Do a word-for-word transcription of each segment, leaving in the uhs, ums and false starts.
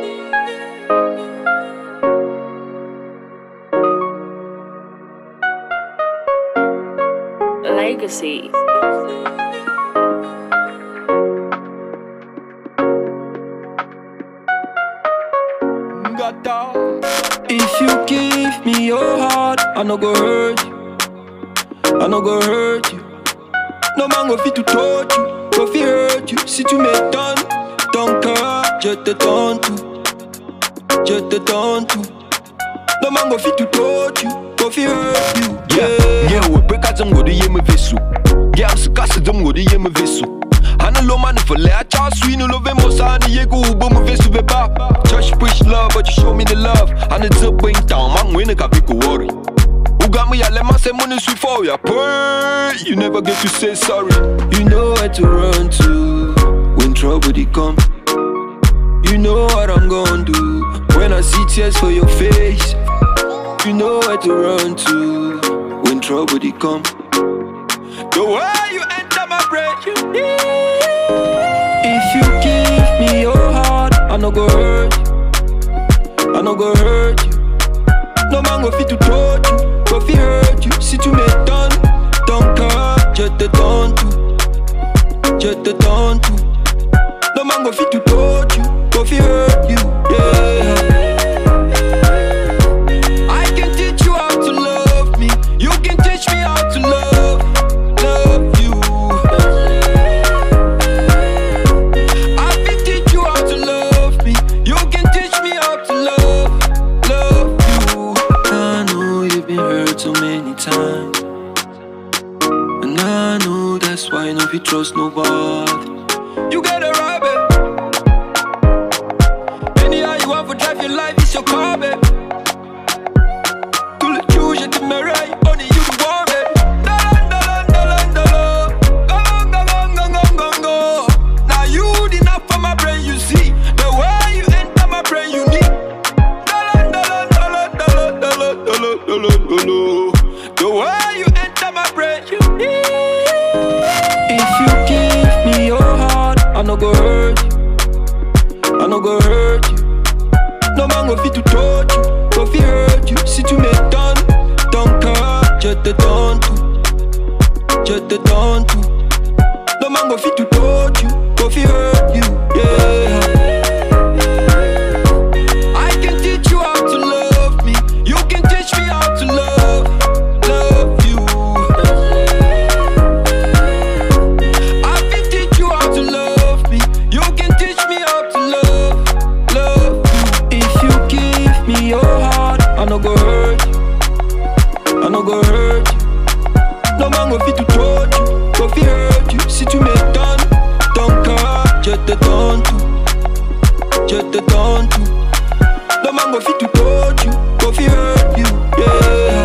Legacy. If you give me your heart, I no go hurt you. I no go hurt you. No man go fit to touch you, go fit hurt you. Si tu m'étonnes, ton cœur, je te donne tout, je te donne tout. No man go fit to touch you, go fit hurt you. Yeah, yeah, we break out some go to yeme vesu. Yeah, I'm so cast them go to yeme vesu. Hana lo man for le a cha sweet no love mo sa ni yego ubo mo vesu be ba. Church preach love, but you show me the love. And it's up bring down, man when ka be go worry. Who got me a lemon say money sweet for ya pray. You never get to say sorry. You know where to run to when trouble they come. You know what I'm gonna do when I see tears for your face. You know where to run to when trouble they come. The way you enter my brain, you need. If you give me your heart, I no go hurt you. I no go hurt you. No man go fit to touch you, go fit hurt you. Si tu m'étonnes, ton cœur, je te donne tout, je te donne tout. No man go fit to touch you, go fit hurt you. Yeah. I can teach you how to love me. You can teach me how to love, love you. I can teach you how to love me. You can teach me how to love, love you. I know you've been hurt so many times, and I know that's why no you trust nobody. You gotta rob it. Anyhow you want to drive your life, it's your car, babe. Tout le jour je te mérite, only you the one, babe. Dolan, dolan, dolan, dolan. Go, go, go, go, go, go, go. Now you the enough for my brain, you see. The way you enter my brain, you need. Dolan, dolan, dolan, dolan, dolan, dolan, dolan, dolan. The way you enter my brain, you need. If you give me your heart, I no go hurt you. I no go hurt you. No man go fit to touch you, go fit hurt you. Si tu m'étonnes, ton cœur, je te donne tout, je te donne tout. No man go fit to touch you, go fit hurt you. Yeah. I can teach you how to love me. You can teach me how to love, love you. I can teach you how to love me. You can teach me how to love, love you. If you give me your heart, I no go hurt you. I no go hurt you. No man go fit to touch you, go fit hurt you. Si tu m'étonnes, ton cœur, je te donne tout, je te donne tout. No man go fit to touch you, go fit hurt you. Yeah.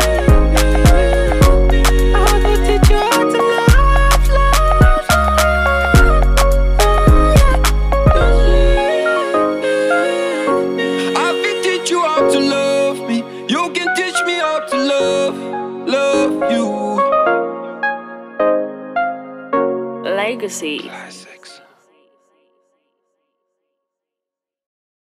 I can teach you how to love, love, I can teach you how to love me. You can teach me how to love, love you. Legacy.